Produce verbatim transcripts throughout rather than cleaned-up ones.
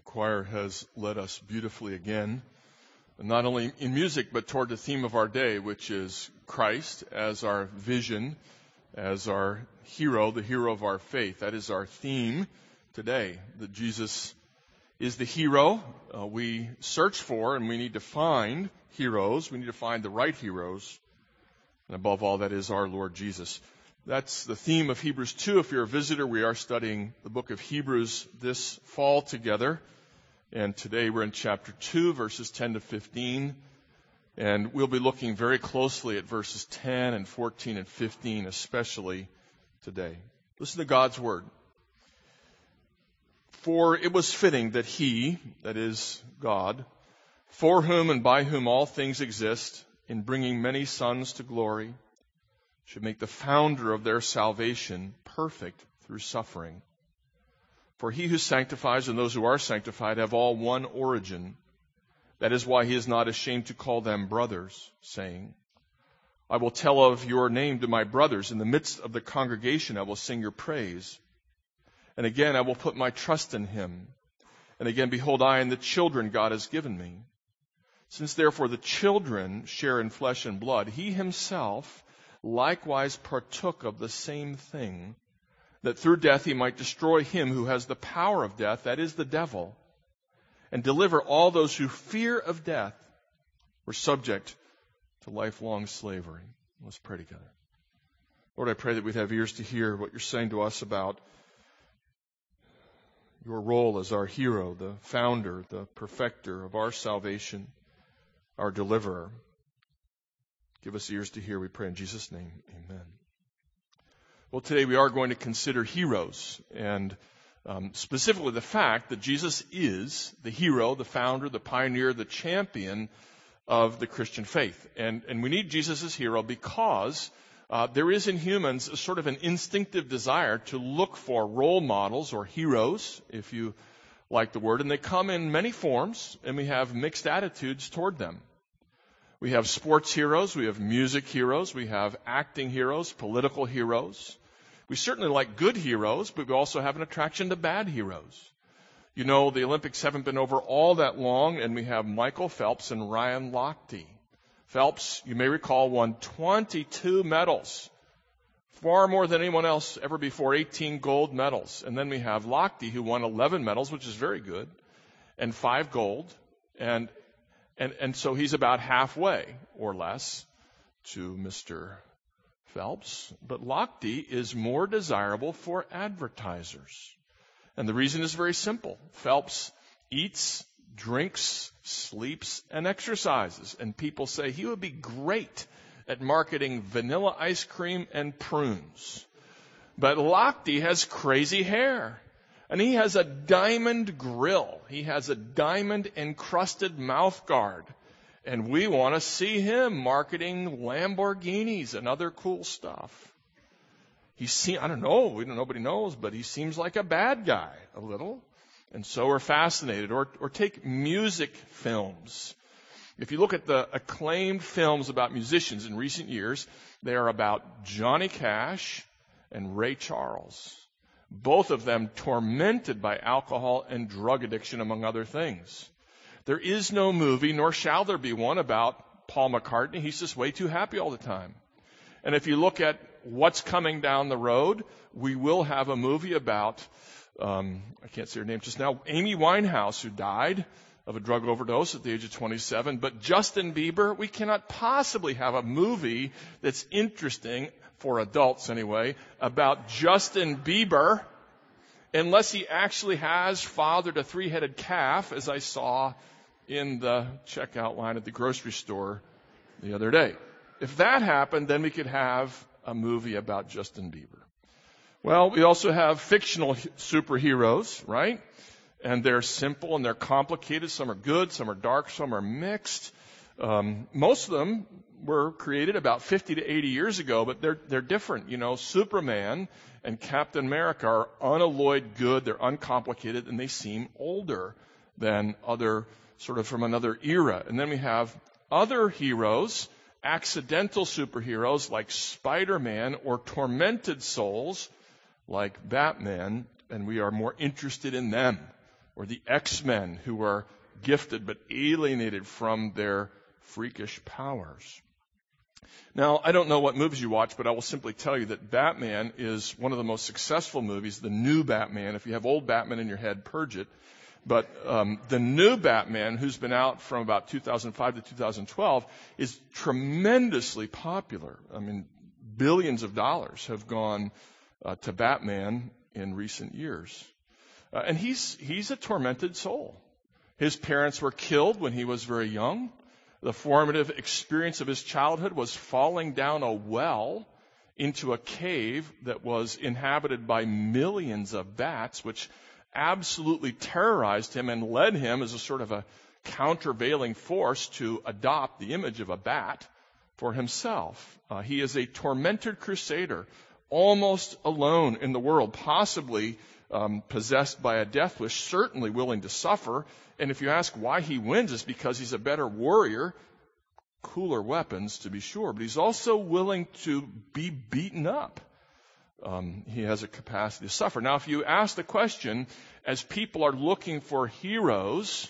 choir has led us beautifully again, not only in music, but toward the theme of our day, which is Christ as our vision, as our hero, the hero of our faith. That is our theme today, that Jesus is the hero uh, we search for, and we need to find heroes. We need to find the right heroes. And above all, that is our Lord Jesus. That's the theme of Hebrews two. If you're a visitor, we are studying the book of Hebrews this fall together. And today we're in chapter two, verses ten to fifteen. And we'll be looking very closely at verses ten and fourteen and fifteen, especially today. Listen to God's word. For it was fitting that he, that is God, for whom and by whom all things exist, in bringing many sons to glory, should make the founder of their salvation perfect through suffering. For he who sanctifies and those who are sanctified have all one origin. That is why he is not ashamed to call them brothers, saying, I will tell of your name to my brothers. In the midst of the congregation I will sing your praise. And again I will put my trust in him. And again, behold, I and the children God has given me. Since therefore the children share in flesh and blood, he himself likewise partook of the same thing, that through death he might destroy him who has the power of death, that is the devil, and deliver all those who fear of death were subject to lifelong slavery. Let's pray together. Lord, I pray that we'd have ears to hear what you're saying to us about your role as our hero, the founder, the perfecter of our salvation, our deliverer. Give us ears to hear, we pray in Jesus' name. Amen. Well, today we are going to consider heroes, and um, specifically the fact that Jesus is the hero, the founder, the pioneer, the champion of the Christian faith. And, and we need Jesus as hero because uh, there is in humans a sort of an instinctive desire to look for role models or heroes, if you like the word, and they come in many forms, and we have mixed attitudes toward them. We have sports heroes, we have music heroes, we have acting heroes, political heroes. We certainly like good heroes, but we also have an attraction to bad heroes. You know, the Olympics haven't been over all that long, and we have Michael Phelps and Ryan Lochte. Phelps, you may recall, won twenty-two medals, far more than anyone else ever before, eighteen gold medals. And then we have Lochte, who won eleven medals, which is very good, and five gold, and And, and so he's about halfway or less to Mister Phelps. But Lochte is more desirable for advertisers. And the reason is very simple. Phelps eats, drinks, sleeps, and exercises. And people say he would be great at marketing vanilla ice cream and prunes. But Lochte has crazy hair. And he has a diamond grill. He has a diamond-encrusted mouth guard. And we want to see him marketing Lamborghinis and other cool stuff. He se- I don't know, we don't, nobody knows, but he seems like a bad guy a little. And so we're fascinated. Or, or take music films. If you look at the acclaimed films about musicians in recent years, they are about Johnny Cash and Ray Charles. Both of them tormented by alcohol and drug addiction, among other things. There is no movie, nor shall there be one, about Paul McCartney. He's just way too happy all the time. And if you look at what's coming down the road, we will have a movie about, um, I can't say her name just now, Amy Winehouse, who died of a drug overdose at the age of twenty-seven. But Justin Bieber, we cannot possibly have a movie that's interesting, for adults anyway, about Justin Bieber, unless he actually has fathered a three-headed calf, as I saw in the checkout line at the grocery store the other day. If that happened, then we could have a movie about Justin Bieber. Well, we also have fictional superheroes, right? And they're simple and they're complicated. Some are good, some are dark, some are mixed. Um, most of them were created about fifty to eighty years ago, but they're they're different. You know, Superman and Captain America are unalloyed good, they're uncomplicated, and they seem older than other, sort of from another era. And then we have other heroes, accidental superheroes like Spider-Man, or tormented souls like Batman, and we are more interested in them or the X-Men, who are gifted but alienated from their freakish powers. Now, I don't know what movies you watch, but I will simply tell you that Batman is one of the most successful movies, the new Batman. If you have old Batman in your head, purge it. But um, the new Batman, who's been out from about two thousand five to two thousand twelve, is tremendously popular. I mean, billions of dollars have gone uh, to Batman in recent years. Uh, and he's he's a tormented soul. His parents were killed when he was very young. The formative experience of his childhood was falling down a well into a cave that was inhabited by millions of bats, which absolutely terrorized him and led him as a sort of a countervailing force to adopt the image of a bat for himself. Uh, he is a tormented crusader, almost alone in the world, possibly um, possessed by a death wish, certainly willing to suffer. And if you ask why he wins, it's because he's a better warrior, cooler weapons to be sure, but he's also willing to be beaten up. Um, he has a capacity to suffer. Now, if you ask the question, as people are looking for heroes,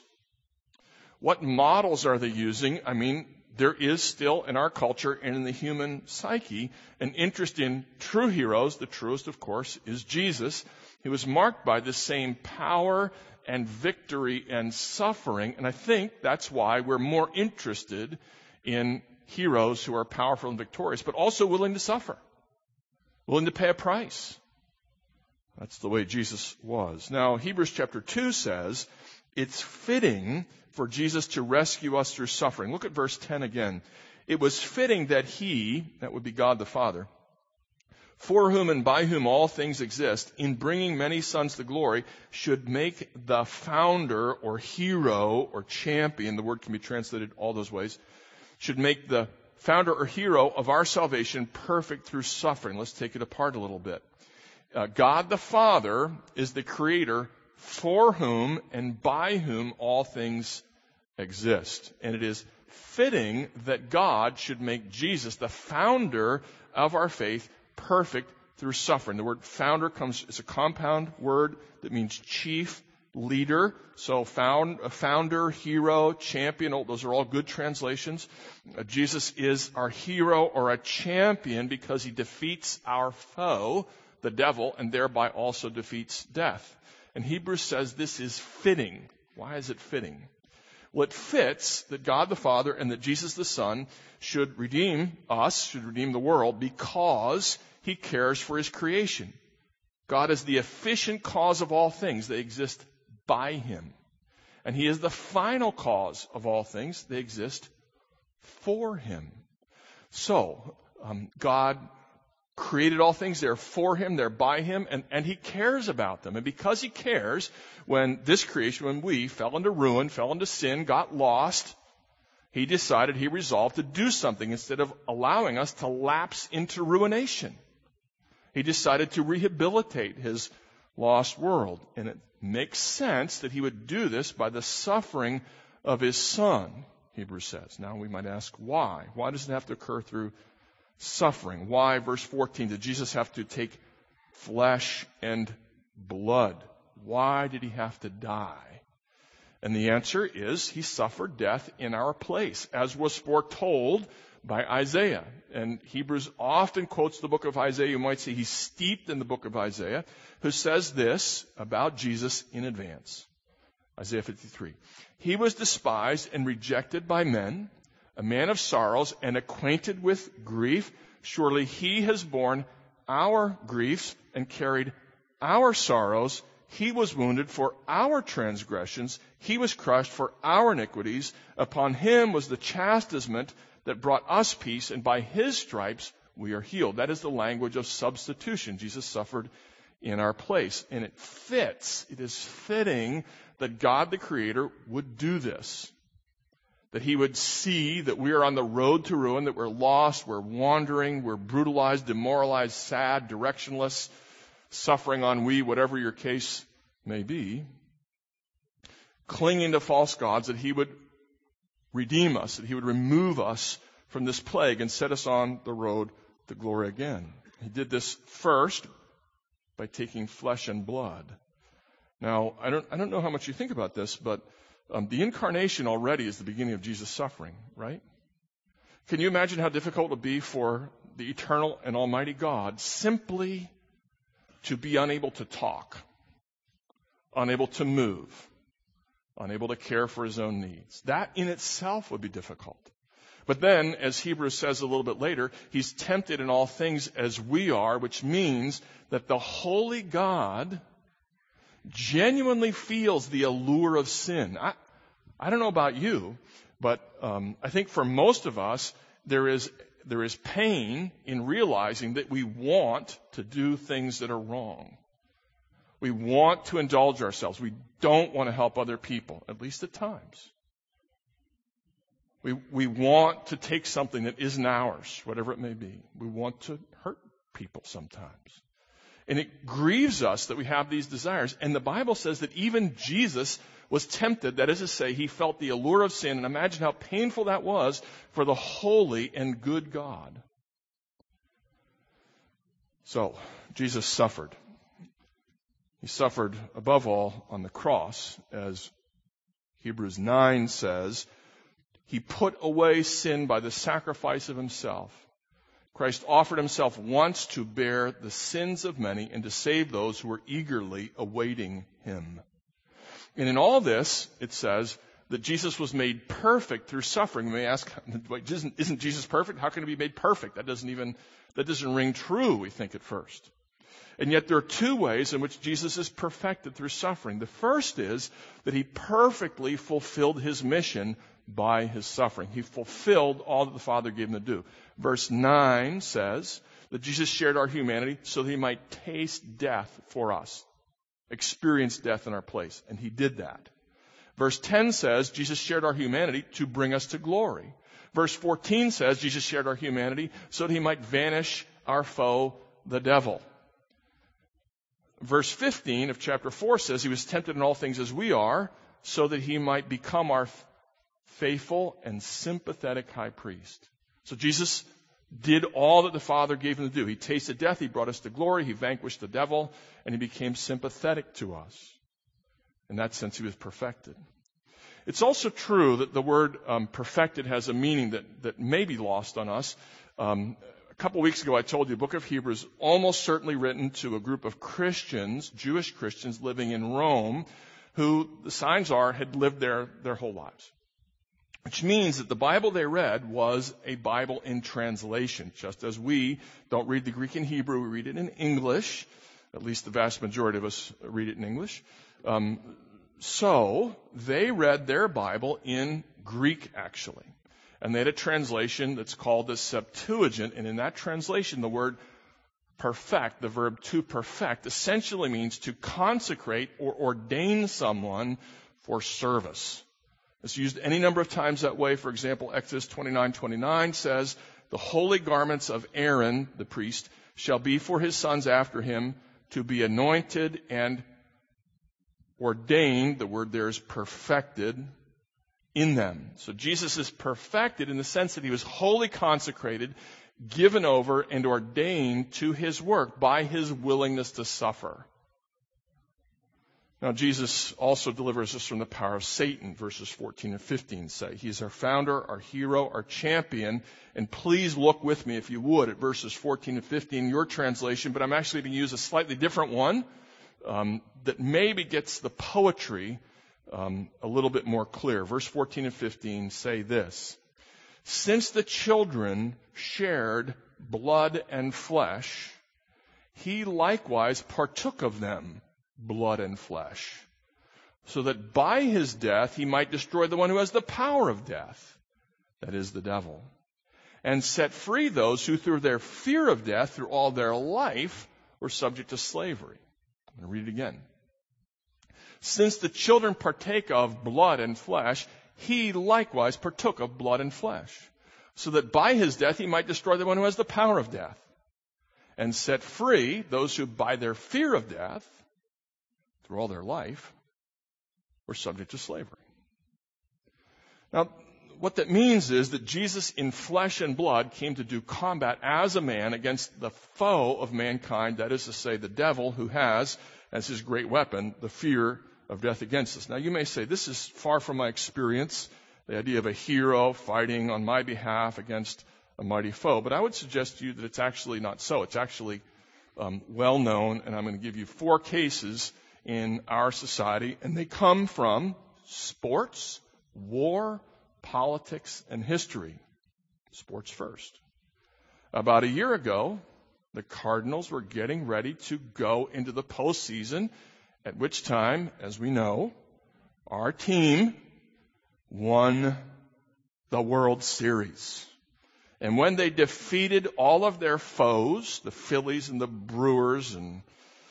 what models are they using? I mean, there is still in our culture and in the human psyche an interest in true heroes. The truest, of course, is Jesus. He was marked by the same power and victory and suffering. And I think that's why we're more interested in heroes who are powerful and victorious, but also willing to suffer, willing to pay a price. That's the way Jesus was. Now, Hebrews chapter two says it's fitting for Jesus to rescue us through suffering. Look at verse ten again. It was fitting that he, that would be God the Father, for whom and by whom all things exist, in bringing many sons to glory, should make the founder or hero or champion, the word can be translated all those ways, should make the founder or hero of our salvation perfect through suffering. Let's take it apart a little bit. Uh, God the Father is the creator for whom and by whom all things exist. And it is fitting that God should make Jesus, the founder of our faith, perfect through suffering. The word founder comes, it's a compound word that means chief, leader. So found, a founder, hero, champion, those are all good translations. Uh, Jesus is our hero or a champion because he defeats our foe, the devil, and thereby also defeats death. And Hebrews says this is fitting. Why is it fitting? Well, it fits that God the Father and that Jesus the Son should redeem us, should redeem the world, because he cares for his creation. God is the efficient cause of all things. They exist by him. And he is the final cause of all things. They exist for him. So, um, God created all things. They're for him, they're by him, and, and he cares about them. And because he cares, when this creation, when we fell into ruin, fell into sin, got lost, he decided, he resolved to do something instead of allowing us to lapse into ruination. He decided to rehabilitate his lost world. And it makes sense that he would do this by the suffering of his Son, Hebrews says. Now we might ask, why? Why does it have to occur through suffering? Why, verse fourteen, did Jesus have to take flesh and blood? Why did he have to die? And the answer is he suffered death in our place, as was foretold by Isaiah. And Hebrews often quotes the book of Isaiah. You might say he's steeped in the book of Isaiah, who says this about Jesus in advance. Isaiah fifty-three. He was despised and rejected by men, a man of sorrows and acquainted with grief. Surely he has borne our griefs and carried our sorrows. He was wounded for our transgressions. He was crushed for our iniquities. Upon him was the chastisement that brought us peace, and by his stripes we are healed. That is the language of substitution. Jesus suffered in our place. And it fits, it is fitting that God the Creator would do this. That he would see that we are on the road to ruin, that we're lost, we're wandering, we're brutalized, demoralized, sad, directionless, suffering ennui, whatever your case may be, clinging to false gods, that he would redeem us, that he would remove us from this plague and set us on the road to glory again. He did this first by taking flesh and blood. Now, I don't, I don't know how much you think about this, but um, the incarnation already is the beginning of Jesus' suffering, right? Can you imagine how difficult it would be for the eternal and almighty God simply to be unable to talk, unable to move, unable to care for his own needs? That in itself would be difficult. But then, as Hebrews says a little bit later, he's tempted in all things as we are, which means that the holy God genuinely feels the allure of sin. I, I don't know about you, but um, I think for most of us, there is there is pain in realizing that we want to do things that are wrong. We want to indulge ourselves. We don't want to help other people, at least at times. We we want to take something that isn't ours, whatever it may be. We want to hurt people sometimes. And it grieves us that we have these desires. And the Bible says that even Jesus was tempted, that is to say, he felt the allure of sin. And imagine how painful that was for the holy and good God. So, Jesus suffered. He suffered above all on the cross, as Hebrews nine says. He put away sin by the sacrifice of himself. Christ offered himself once to bear the sins of many and to save those who were eagerly awaiting him. And in all this, it says that Jesus was made perfect through suffering. You may ask, wait, isn't, isn't Jesus perfect? How can he be made perfect? That doesn't even, that doesn't ring true, we think at first. And yet there are two ways in which Jesus is perfected through suffering. The first is that he perfectly fulfilled his mission by his suffering. He fulfilled all that the Father gave him to do. Verse nine says that Jesus shared our humanity so that he might taste death for us, experience death in our place. And he did that. Verse ten says Jesus shared our humanity to bring us to glory. Verse fourteen says Jesus shared our humanity so that he might vanish our foe, the devil. Verse fifteen of chapter four says he was tempted in all things as we are, so that he might become our faithful and sympathetic high priest. So Jesus did all that the Father gave him to do. He tasted death, he brought us to glory, he vanquished the devil, and he became sympathetic to us. In that sense, he was perfected. It's also true that the word um, perfected has a meaning that, that may be lost on us. Um, a couple weeks ago, I told you the book of Hebrews almost certainly written to a group of Christians, Jewish Christians living in Rome, who the signs are had lived there their whole lives. Which means that the Bible they read was a Bible in translation. Just as we don't read the Greek and Hebrew, we read it in English. At least the vast majority of us read it in English. Um, so they read their Bible in Greek, actually. And they had a translation that's called the Septuagint. And in that translation, the word perfect, the verb to perfect, essentially means to consecrate or ordain someone for service. It's used any number of times that way. For example, Exodus twenty-nine twenty-nine says, the holy garments of Aaron, the priest, shall be for his sons after him to be anointed and ordained. The word there is perfected in them. So Jesus is perfected in the sense that he was wholly consecrated, given over, and ordained to his work by his willingness to suffer. Now, Jesus also delivers us from the power of Satan, verses fourteen and fifteen say. He's our founder, our hero, our champion. And please look with me, if you would, at verses fourteen and fifteen, your translation. But I'm actually going to use a slightly different one um, that maybe gets the poetry um, a little bit more clear. Verse fourteen and fifteen say this. Since the children shared blood and flesh, he likewise partook of them, blood and flesh, so that by his death he might destroy the one who has the power of death, that is the devil, and set free those who through their fear of death, through all their life, were subject to slavery. I'm going to read it again. Since the children partake of blood and flesh, he likewise partook of blood and flesh, so that by his death he might destroy the one who has the power of death, and set free those who by their fear of death, through all their life, were subject to slavery. Now, what that means is that Jesus in flesh and blood came to do combat as a man against the foe of mankind, that is to say, the devil, who has as his great weapon, the fear of death against us. Now you may say, this is far from my experience, the idea of a hero fighting on my behalf against a mighty foe. But I would suggest to you that it's actually not so. It's actually um, well known, and I'm going to give you four cases in our society, and they come from sports, war, politics, and history. Sports first. About a year ago, the Cardinals were getting ready to go into the postseason, at which time, as we know, our team won the World Series. And when they defeated all of their foes, the Phillies and the Brewers and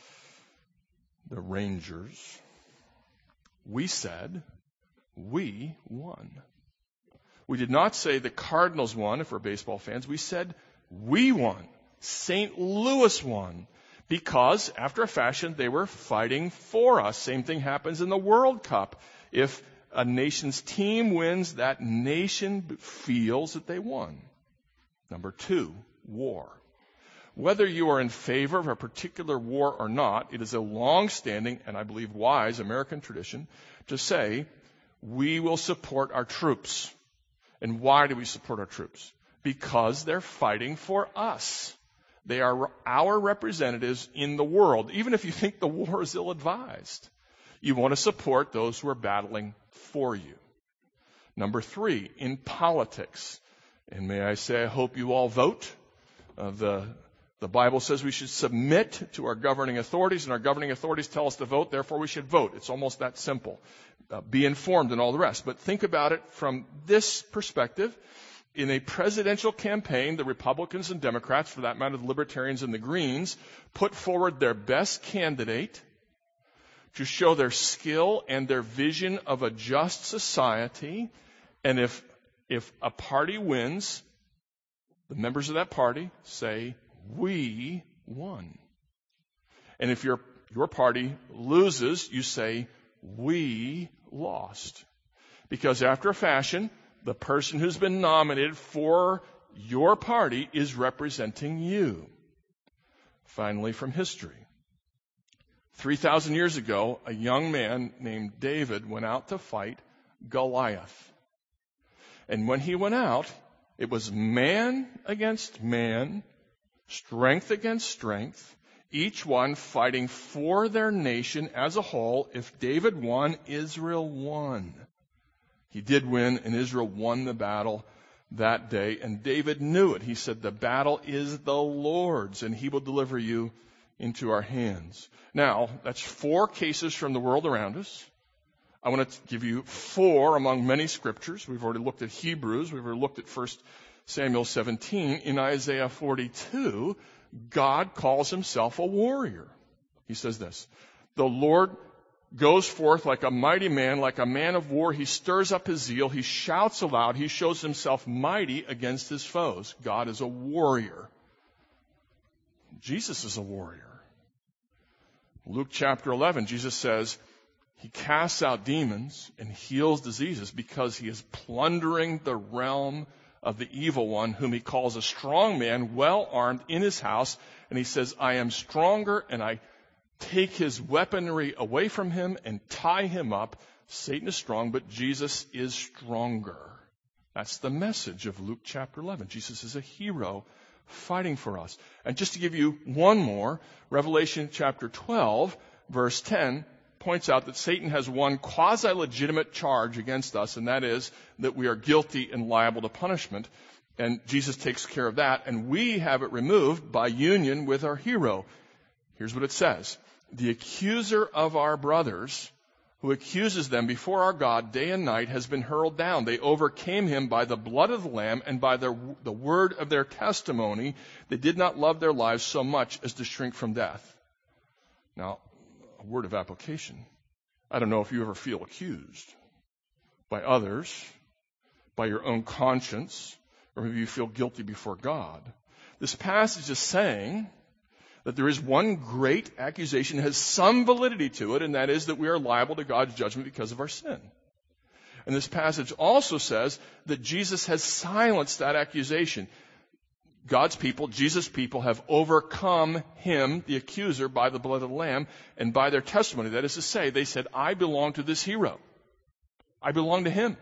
the Rangers, we said, we won. We did not say the Cardinals won, if we're baseball fans. We said we won. Saint Louis won. Because, after a fashion, they were fighting for us. Same thing happens in the World Cup. If a nation's team wins, that nation feels that they won. Number two, war. Whether you are in favor of a particular war or not, it is a long-standing, and I believe wise, American tradition to say, we will support our troops. And why do we support our troops? Because they're fighting for us. They are our representatives in the world, even if you think the war is ill-advised. You want to support those who are battling for you. Number three, in politics. And may I say, I hope you all vote. Uh, the, the Bible says we should submit to our governing authorities, and our governing authorities tell us to vote, therefore we should vote. It's almost that simple. Uh, be informed and all the rest. But think about it from this perspective. In a presidential campaign, the Republicans and Democrats, for that matter, the Libertarians and the Greens, put forward their best candidate to show their skill and their vision of a just society. And if, if a party wins, the members of that party say, we won. And if your, your party loses, you say, we lost. Because after a fashion, the person who's been nominated for your party is representing you. Finally, from history. three thousand years ago, a young man named David went out to fight Goliath. And when he went out, it was man against man, strength against strength, each one fighting for their nation as a whole. If David won, Israel won. He did win, and Israel won the battle that day. And David knew it. He said, the battle is the Lord's, and he will deliver you into our hands. Now, that's four cases from the world around us. I want to give you four among many scriptures. We've already looked at Hebrews. We've already looked at First Samuel seventeen. In Isaiah forty-two, God calls himself a warrior. He says this, the Lord goes forth like a mighty man, like a man of war. He stirs up his zeal. He shouts aloud. He shows himself mighty against his foes. God is a warrior. Jesus is a warrior. Luke chapter eleven, Jesus says he casts out demons and heals diseases because he is plundering the realm of the evil one, whom he calls a strong man, well armed in his house. And he says, I am stronger, and I take his weaponry away from him and tie him up. Satan is strong, but Jesus is stronger. That's the message of Luke chapter eleven. Jesus is a hero fighting for us. And just to give you one more, Revelation chapter twelve, verse ten, points out that Satan has one quasi-legitimate charge against us, and that is that we are guilty and liable to punishment. And Jesus takes care of that, and we have it removed by union with our hero. Here's what it says. The accuser of our brothers, who accuses them before our God day and night, has been hurled down. They overcame him by the blood of the Lamb and by the, the word of their testimony. They did not love their lives so much as to shrink from death. Now, a word of application. I don't know if you ever feel accused by others, by your own conscience, or maybe you feel guilty before God. This passage is saying that there is one great accusation that has some validity to it, and that is that we are liable to God's judgment because of our sin. And this passage also says that Jesus has silenced that accusation. God's people, Jesus' people, have overcome him, the accuser, by the blood of the Lamb and by their testimony. That is to say, they said, I belong to this hero. I belong to him.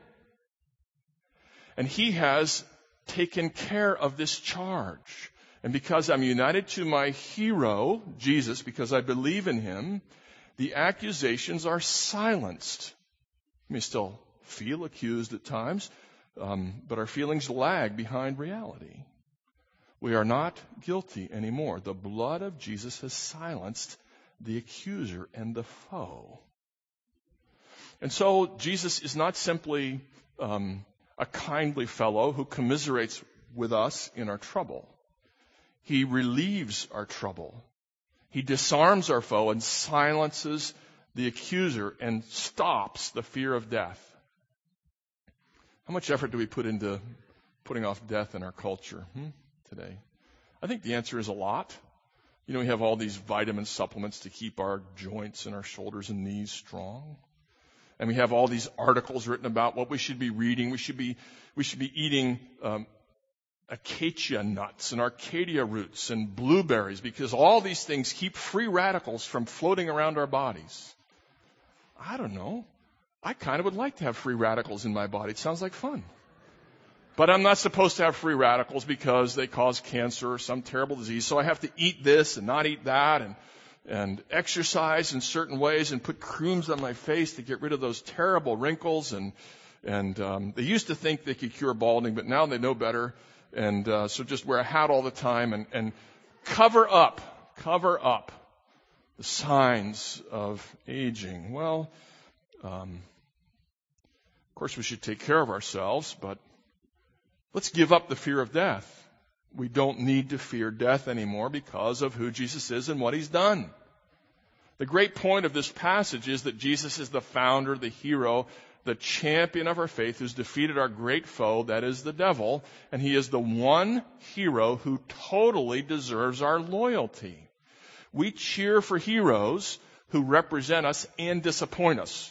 And he has taken care of this charge. And because I'm united to my hero, Jesus, because I believe in him, the accusations are silenced. We may still feel accused at times, um, but our feelings lag behind reality. We are not guilty anymore. The blood of Jesus has silenced the accuser and the foe. And so Jesus is not simply um, a kindly fellow who commiserates with us in our trouble. He relieves our trouble. He disarms our foe and silences the accuser and stops the fear of death. How much effort do we put into putting off death in our culture hmm, today? I think the answer is a lot. You know, we have all these vitamin supplements to keep our joints and our shoulders and knees strong. And we have all these articles written about what we should be reading. We should be, we should be eating um, acacia nuts and arcadia roots and blueberries because all these things keep free radicals from floating around our bodies. I don't know. I kind of would like to have free radicals in my body. It sounds like fun. But I'm not supposed to have free radicals because they cause cancer or some terrible disease. So I have to eat this and not eat that and, and exercise in certain ways and put creams on my face to get rid of those terrible wrinkles. And, and um, they used to think they could cure balding, but now they know better. And uh, so just wear a hat all the time and, and cover up, cover up the signs of aging. Well, um, of course we should take care of ourselves, but let's give up the fear of death. We don't need to fear death anymore because of who Jesus is and what he's done. The great point of this passage is that Jesus is the founder, the hero, the champion of our faith who's defeated our great foe, that is the devil, and he is the one hero who totally deserves our loyalty. We cheer for heroes who represent us and disappoint us.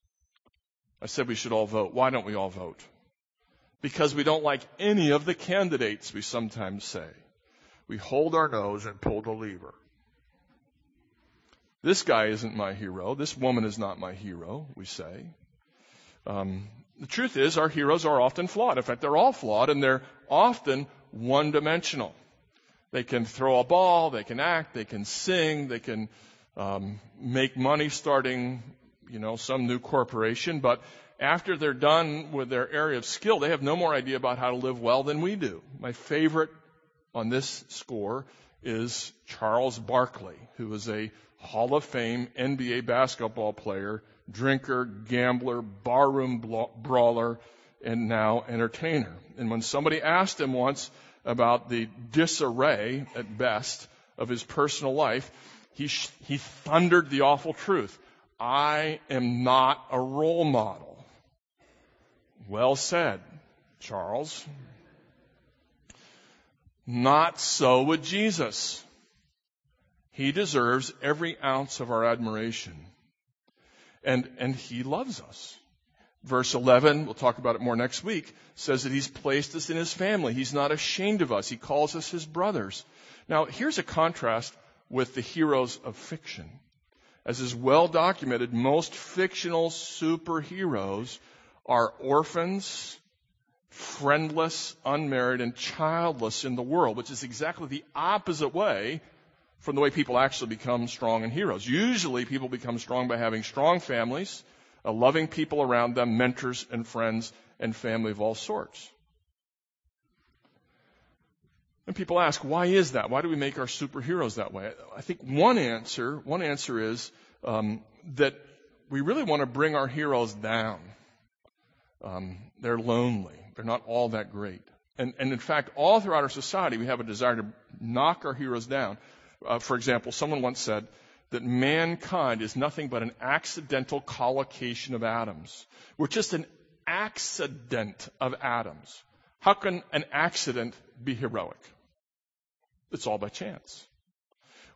I said we should all vote. Why don't we all vote? Because we don't like any of the candidates, we sometimes say. We hold our nose and pull the lever. This guy isn't my hero. This woman is not my hero, we say. Um, the truth is, our heroes are often flawed. In fact, they're all flawed, and they're often one-dimensional. They can throw a ball, they can act, they can sing, they can um, make money starting, you know, some new corporation, but after they're done with their area of skill, they have no more idea about how to live well than we do. My favorite on this score is Charles Barkley, who was a Hall of Fame N B A basketball player, drinker, gambler, barroom brawler, and now entertainer. And when somebody asked him once about the disarray, at best, of his personal life, he, sh- he thundered the awful truth. I am not a role model. Well said, Charles. Not so with Jesus. He deserves every ounce of our admiration. And, and he loves us. Verse eleven, we'll talk about it more next week, says that he's placed us in his family. He's not ashamed of us. He calls us his brothers. Now, here's a contrast with the heroes of fiction. As is well documented, most fictional superheroes are orphans, friendless, unmarried, and childless in the world, which is exactly the opposite way from the way people actually become strong and heroes. Usually people become strong by having strong families, uh, loving people around them, mentors and friends and family of all sorts. And people ask, why is that? Why do we make our superheroes that way? I think one answer, one answer is um, that we really want to bring our heroes down. Um, they're lonely. They're not all that great. And, and in fact, all throughout our society, we have a desire to knock our heroes down. Uh, for example, someone once said that mankind is nothing but an accidental collocation of atoms. We're just an accident of atoms. How can an accident be heroic? It's all by chance.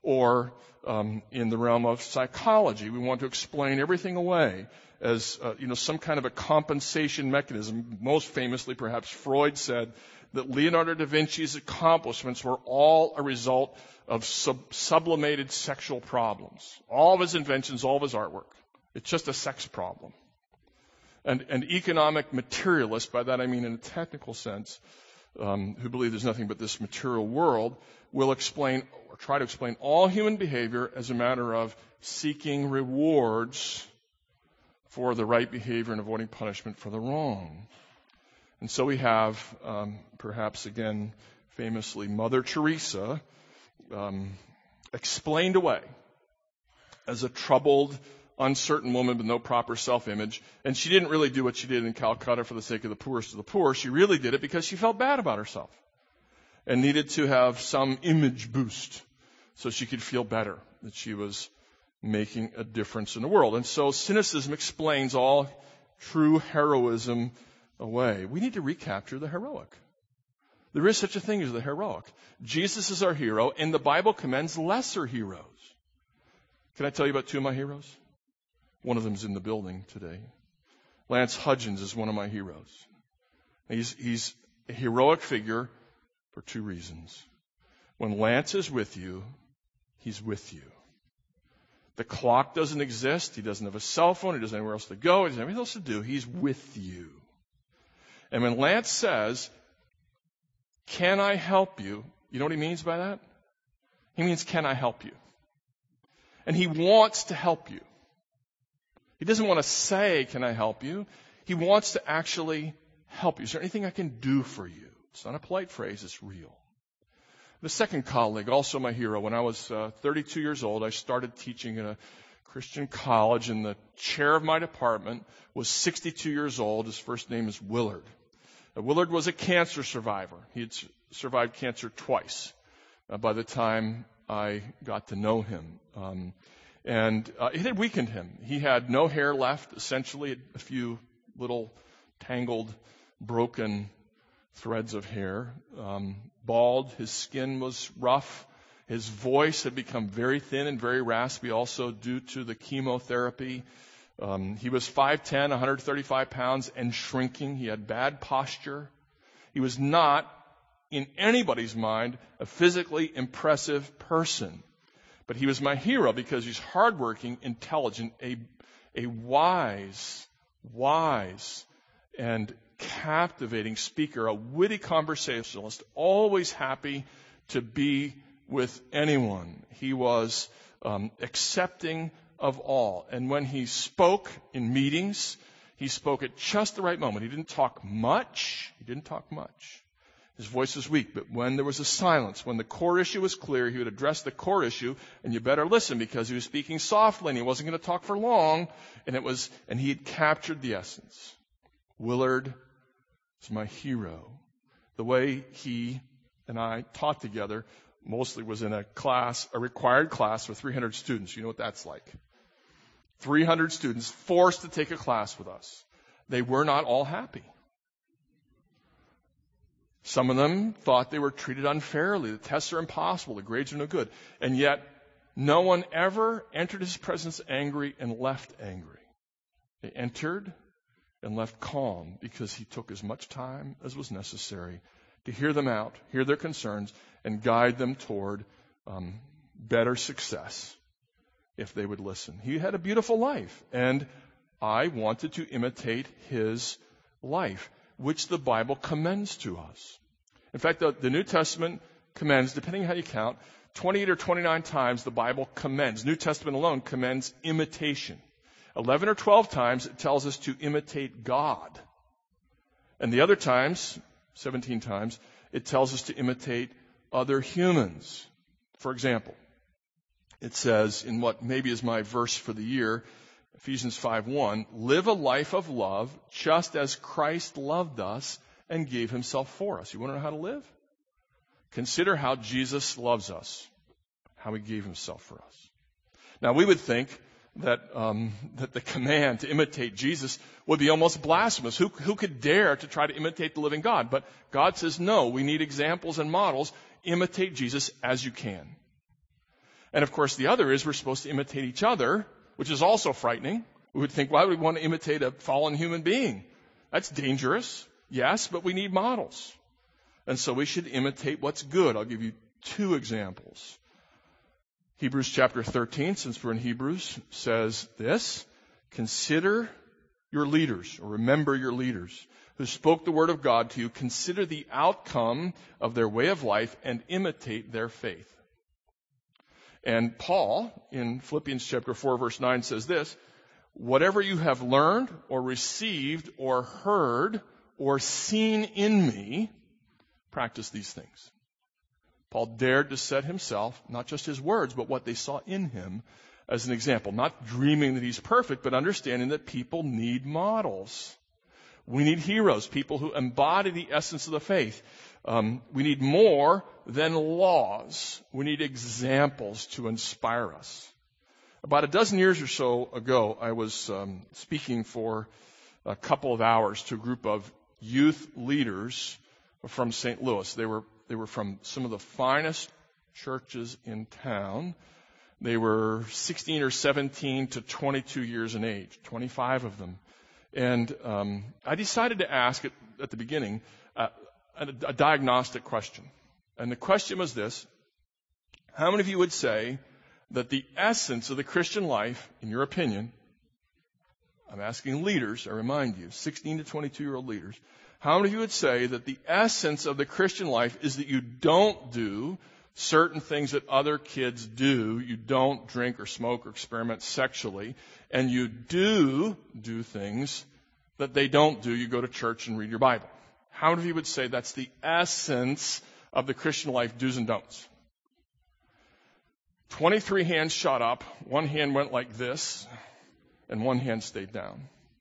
Or um, in the realm of psychology, we want to explain everything away as uh, you know, some kind of a compensation mechanism. Most famously, perhaps Freud said that Leonardo da Vinci's accomplishments were all a result of sub- sublimated sexual problems. All of his inventions, all of his artwork. It's just a sex problem. And, and economic materialists, by that I mean in a technical sense, um, who believe there's nothing but this material world, will explain or try to explain all human behavior as a matter of seeking rewards for the right behavior and avoiding punishment for the wrong. And so we have, um, perhaps again, famously, Mother Teresa um, explained away as a troubled, uncertain woman with no proper self-image. And she didn't really do what she did in Calcutta for the sake of the poorest of the poor. She really did it because she felt bad about herself and needed to have some image boost so she could feel better that she was making a difference in the world. And so cynicism explains all true heroism away. We need to recapture the heroic. There is such a thing as the heroic. Jesus is our hero, and the Bible commends lesser heroes. Can I tell you about two of my heroes? One of them is in the building today. Lance Hudgens is one of my heroes. He's, he's a heroic figure for two reasons. When Lance is with you, he's with you. The clock doesn't exist. He doesn't have a cell phone. He doesn't have anywhere else to go. He doesn't have anything else to do. He's with you. And when Lance says, "Can I help you?" you know what he means by that? He means, "Can I help you?" And he wants to help you. He doesn't want to say, "Can I help you?" He wants to actually help you. Is there anything I can do for you? It's not a polite phrase. It's real. The second colleague, also my hero, when I was uh, thirty-two years old, I started teaching in a Christian college, and the chair of my department was sixty-two years old. His first name is Willard. Uh, Willard was a cancer survivor. He had su- survived cancer twice uh, by the time I got to know him. Um, and uh, it had weakened him. He had no hair left, essentially, a few little tangled, broken threads of hair. Um, bald, his skin was rough. His voice had become very thin and very raspy, also due to the chemotherapy. Um, he was five ten, one hundred thirty-five pounds, and shrinking. He had bad posture. He was not, in anybody's mind, a physically impressive person. But he was my hero because he's hardworking, intelligent, a, a wise, wise, and captivating speaker, a witty conversationalist, always happy to be with anyone. He was um, accepting of all. And when he spoke in meetings, he spoke at just the right moment. He didn't talk much. He didn't talk much. His voice was weak, but when there was a silence, when the core issue was clear, he would address the core issue, and you better listen because he was speaking softly and he wasn't going to talk for long, and it was, and he had captured the essence. Willard is my hero. The way he and I taught together mostly was in a class, a required class with three hundred students. You know what that's like. three hundred students forced to take a class with us. They were not all happy. Some of them thought they were treated unfairly. The tests are impossible. The grades are no good. And yet, no one ever entered his presence angry and left angry. They entered and left calm because he took as much time as was necessary to hear them out, hear their concerns, and guide them toward um, better success if they would listen. He had a beautiful life, and I wanted to imitate his life, which the Bible commends to us. In fact, the, the New Testament commends, depending on how you count, twenty-eight or twenty-nine times the Bible commends. New Testament alone commends imitation. eleven or twelve times it tells us to imitate God. And the other times, seventeen times, it tells us to imitate other humans. For example, it says in what maybe is my verse for the year, Ephesians five one, live a life of love just as Christ loved us and gave himself for us. You want to know how to live? Consider how Jesus loves us, how he gave himself for us. Now we would think that um, that the command to imitate Jesus would be almost blasphemous. Who, who could dare to try to imitate the living God? But God says, no, we need examples and models. Imitate Jesus as you can. And of course, the other is we're supposed to imitate each other, which is also frightening. We would think, why would we want to imitate a fallen human being? That's dangerous. Yes, but we need models. And so we should imitate what's good. I'll give you two examples. Hebrews chapter thirteen, since we're in Hebrews, says this: consider your leaders, or remember your leaders, who spoke the word of God to you. Consider the outcome of their way of life and imitate their faith. And Paul, in Philippians chapter four, verse nine, says this: whatever you have learned or received or heard or seen in me, practice these things. Paul dared to set himself, not just his words, but what they saw in him, as an example. Not dreaming that he's perfect, but understanding that people need models. We need heroes, people who embody the essence of the faith. Um, we need more than laws. We need examples to inspire us. About a dozen years or so ago, I was um, speaking for a couple of hours to a group of youth leaders from Saint Louis. They were they were from some of the finest churches in town. They were sixteen or seventeen to twenty-two years in age, twenty-five of them. And um, I decided to ask at, at the beginning uh, a, a diagnostic question. And the question was this: how many of you would say that the essence of the Christian life, in your opinion, I'm asking leaders, I remind you, sixteen to twenty-two-year-old leaders, how many of you would say that the essence of the Christian life is that you don't do certain things that other kids do? You don't drink or smoke or experiment sexually, and you do do things that they don't do. You go to church and read your Bible. How many of you would say that's the essence of the Christian life, do's and don'ts? twenty-three hands shot up, one hand went like this, and one hand stayed down.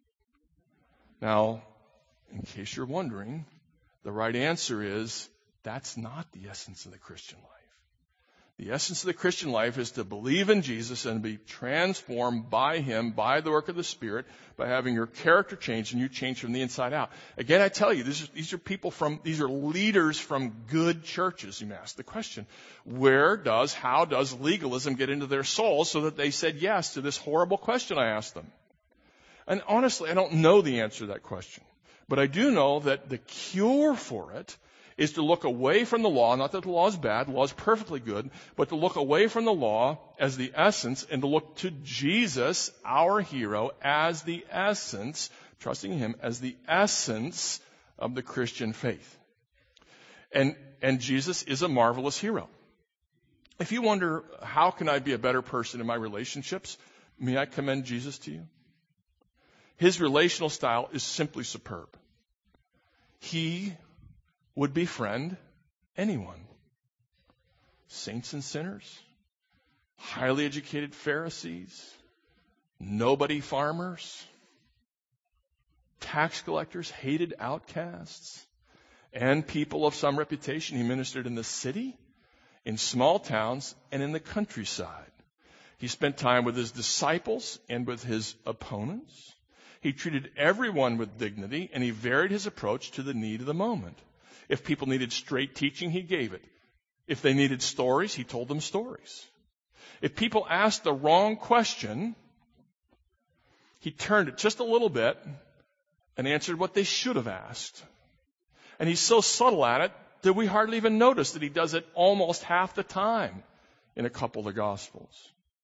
Now, in case you're wondering, the right answer is that's not the essence of the Christian life. The essence of the Christian life is to believe in Jesus and be transformed by Him, by the work of the Spirit, by having your character changed and you change from the inside out. Again, I tell you, these are, these are people from, these are leaders from good churches. You may ask the question, where does, how does legalism get into their souls so that they said yes to this horrible question I asked them? And honestly, I don't know the answer to that question. But I do know that the cure for it is to look away from the law, not that the law is bad, the law is perfectly good, but to look away from the law as the essence and to look to Jesus, our hero, as the essence, trusting Him as the essence of the Christian faith. And, and Jesus is a marvelous hero. If you wonder, how can I be a better person in my relationships? May I commend Jesus to you? His relational style is simply superb. He would befriend anyone. Saints and sinners, highly educated Pharisees, nobody farmers, tax collectors, hated outcasts, and people of some reputation. He ministered in the city, in small towns, and in the countryside. He spent time with his disciples and with his opponents. He treated everyone with dignity, and he varied his approach to the need of the moment. If people needed straight teaching, he gave it. If they needed stories, he told them stories. If people asked the wrong question, he turned it just a little bit and answered what they should have asked. And he's so subtle at it that we hardly even notice that he does it almost half the time in a couple of the Gospels.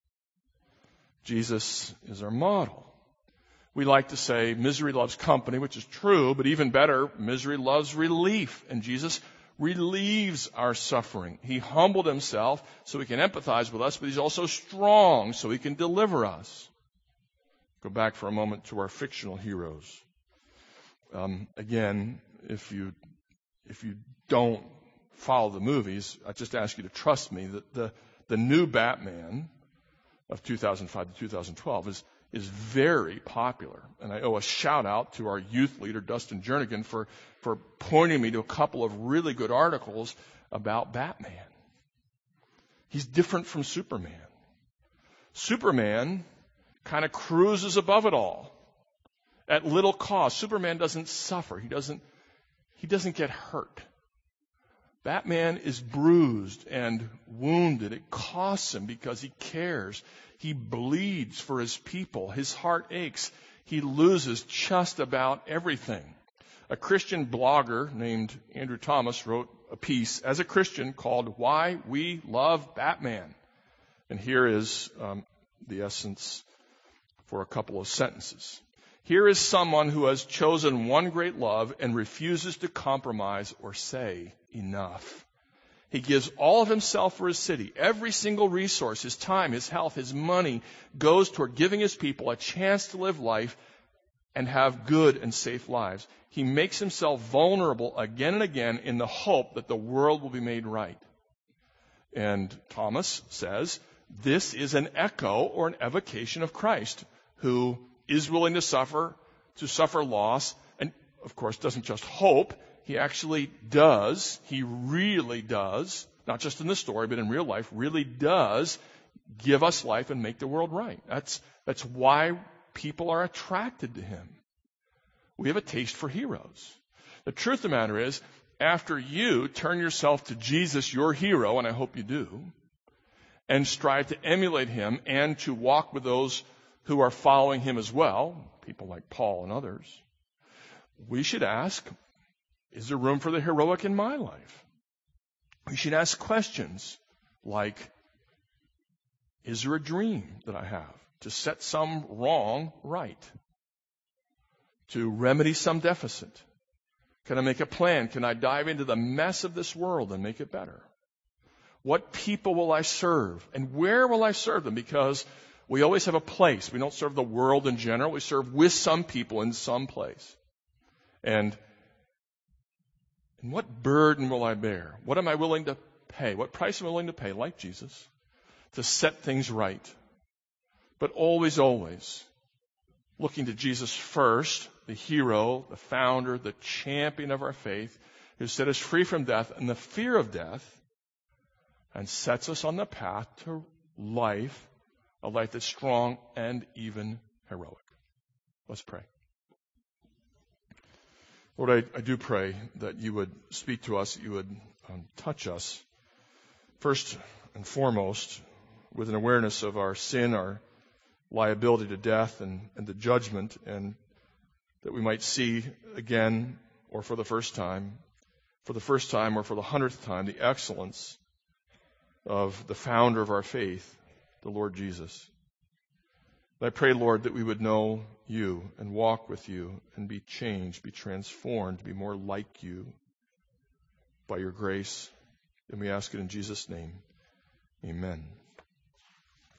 Jesus is our model. We like to say misery loves company, which is true, but even better, misery loves relief. And Jesus relieves our suffering. He humbled himself so he can empathize with us, but he's also strong so he can deliver us. Go back for a moment to our fictional heroes. Um, again, if you if you don't follow the movies, I just ask you to trust me that the the new Batman of two thousand five to two thousand twelve is is very popular. And I owe a shout out to our youth leader, Dustin Jernigan, for, for pointing me to a couple of really good articles about Batman. He's different from Superman. Superman kind of cruises above it all at little cost. Superman doesn't suffer. He doesn't, he doesn't get hurt. Batman is bruised and wounded. It costs him because he cares. He bleeds for his people. His heart aches. He loses just about everything. A Christian blogger named Andrew Thomas wrote a piece as a Christian called Why We Love Batman. And here is um, the essence for a couple of sentences. Here is someone who has chosen one great love and refuses to compromise or say enough. He gives all of himself for his city. Every single resource, his time, his health, his money, goes toward giving his people a chance to live life and have good and safe lives. He makes himself vulnerable again and again in the hope that the world will be made right. And Thomas says, this is an echo or an evocation of Christ, who is willing to suffer, to suffer loss, and of course doesn't just hope, he actually does, he really does, not just in the story, but in real life, really does give us life and make the world right. That's, that's why people are attracted to him. We have a taste for heroes. The truth of the matter is, after you turn yourself to Jesus, your hero, and I hope you do, and strive to emulate him and to walk with those who are following him as well, people like Paul and others, we should ask, is there room for the heroic in my life? We should ask questions like, is there a dream that I have to set some wrong right? To remedy some deficit? Can I make a plan? Can I dive into the mess of this world and make it better? What people will I serve? And where will I serve them? Because we always have a place. We don't serve the world in general. We serve with some people in some place. And, and what burden will I bear? What am I willing to pay? What price am I willing to pay, like Jesus, to set things right? But always, always looking to Jesus first, the hero, the founder, the champion of our faith, who set us free from death and the fear of death, and sets us on the path to life, a life that's strong and even heroic. Let's pray. Lord, I, I do pray that you would speak to us, that you would um, touch us, first and foremost, with an awareness of our sin, our liability to death and, and the judgment, and that we might see again, or for the first time, for the first time or for the hundredth time, the excellence of the founder of our faith, the Lord Jesus. And I pray, Lord, that we would know you and walk with you and be changed, be transformed, be more like you by your grace. And we ask it in Jesus' name. Amen.